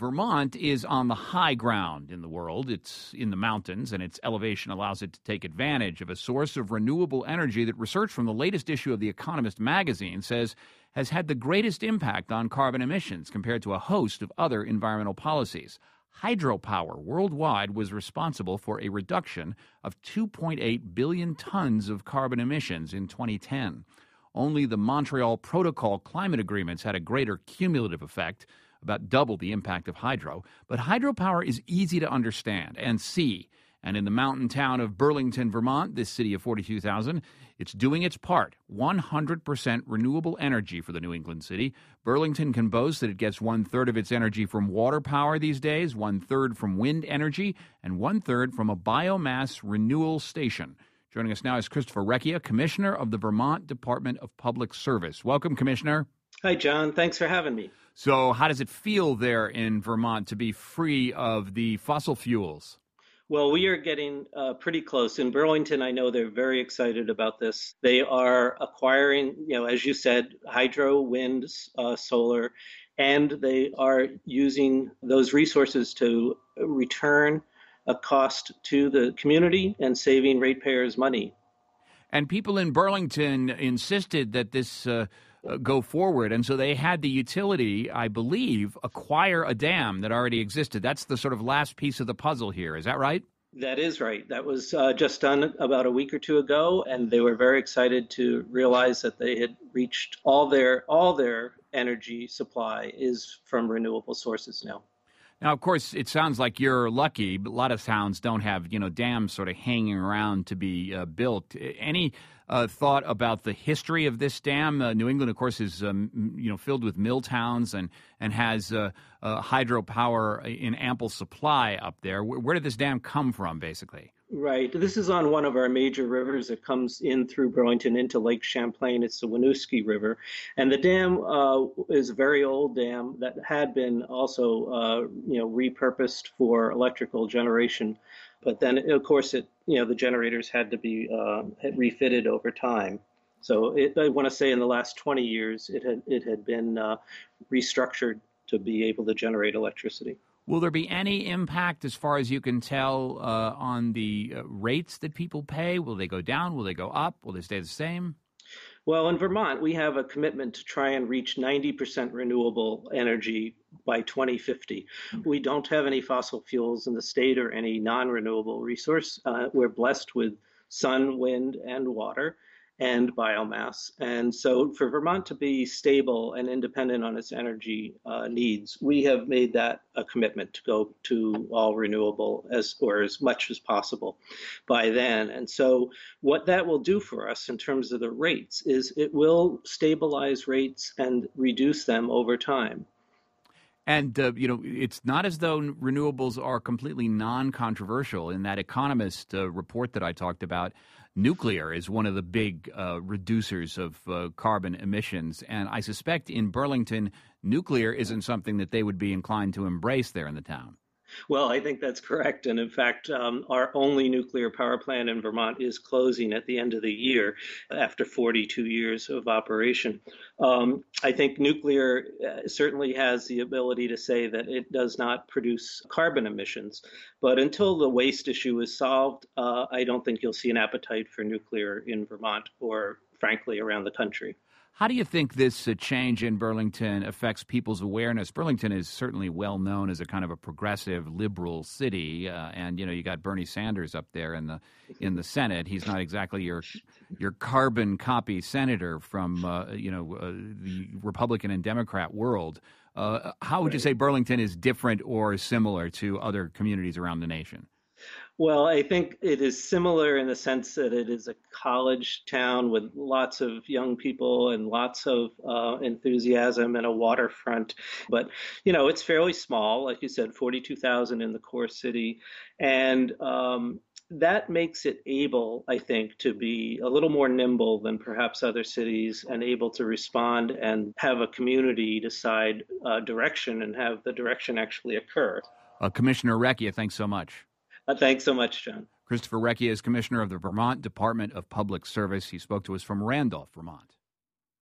Vermont is on the high ground in the world. It's in the mountains, and its elevation allows it to take advantage of a source of renewable energy that research from the latest issue of The Economist magazine says has had the greatest impact on carbon emissions compared to a host of other environmental policies. Hydropower worldwide was responsible for a reduction of 2.8 billion tons of carbon emissions in 2010. Only the Montreal Protocol climate agreements had a greater cumulative effect, about double the impact of hydro. But hydropower is easy to understand and see. And in the mountain town of Burlington, Vermont, this city of 42,000, it's doing its part. 100% renewable energy for the New England city. Burlington can boast that it gets 1/3 of its energy from water power these days, 1/3 from wind energy, and 1/3 from a biomass renewal station. Joining us now is Christopher Recchia, Commissioner of the Vermont Department of Public Service. Welcome, Commissioner. Hi, John. Thanks for having me. So how does it feel there in Vermont to be free of the fossil fuels? Well, we are getting pretty close. In Burlington, I know they're very excited about this. They are acquiring, as you said, hydro, wind, solar, and they are using those resources to return a cost to the community and saving ratepayers money. And people in Burlington insisted that this go forward, and so they had the utility, I believe, acquire a dam that already existed. That's the sort of last piece of the puzzle here. Is that right? That is right. That was just done about a week or two ago, and they were very excited to realize that they had reached all their energy supply is from renewable sources now. Now, of course, it sounds like you're lucky, but a lot of towns don't have, dams sort of hanging around to be built. Any thought about the history of this dam? New England, of course, is filled with mill towns and has hydropower in ample supply up there. Where did this dam come from, basically? Right. This is on one of our major rivers that comes in through Burlington into Lake Champlain. It's the Winooski River. And the dam is a very old dam that had been also, repurposed for electrical generation. But then, of course, the generators had to be refitted over time. So I want to say in the last 20 years, it had been restructured to be able to generate electricity. Will there be any impact, as far as you can tell, on the rates that people pay? Will they go down? Will they go up? Will they stay the same? Well, in Vermont, we have a commitment to try and reach 90% renewable energy by 2050. We don't have any fossil fuels in the state or any non-renewable resource. We're blessed with sun, wind, and water, and biomass. And so for Vermont to be stable and independent on its energy needs, we have made that a commitment to go to all renewable as much as possible by then. And so what that will do for us in terms of the rates is it will stabilize rates and reduce them over time. And, it's not as though renewables are completely non-controversial. In that Economist report that I talked about, nuclear is one of the big reducers of carbon emissions. And I suspect in Burlington, nuclear isn't something that they would be inclined to embrace there in the town. Well, I think that's correct. And in fact, our only nuclear power plant in Vermont is closing at the end of the year after 42 years of operation. I think nuclear certainly has the ability to say that it does not produce carbon emissions. But until the waste issue is solved, I don't think you'll see an appetite for nuclear in Vermont or, frankly, around the country. How do you think this change in Burlington affects people's awareness? Burlington is certainly well known as a kind of a progressive liberal city, and you got Bernie Sanders up there in the Senate. He's not exactly your carbon copy senator from the Republican and Democrat world. How would you say Burlington is different or similar to other communities around the nation? Well, I think it is similar in the sense that it is a college town with lots of young people and lots of enthusiasm and a waterfront. But, it's fairly small, like you said, 42,000 in the core city. And that makes it able, I think, to be a little more nimble than perhaps other cities and able to respond and have a community decide direction and have the direction actually occur. Commissioner Recchia, thanks so much. Thanks so much, John. Christopher Recchia is Commissioner of the Vermont Department of Public Service. He spoke to us from Randolph, Vermont.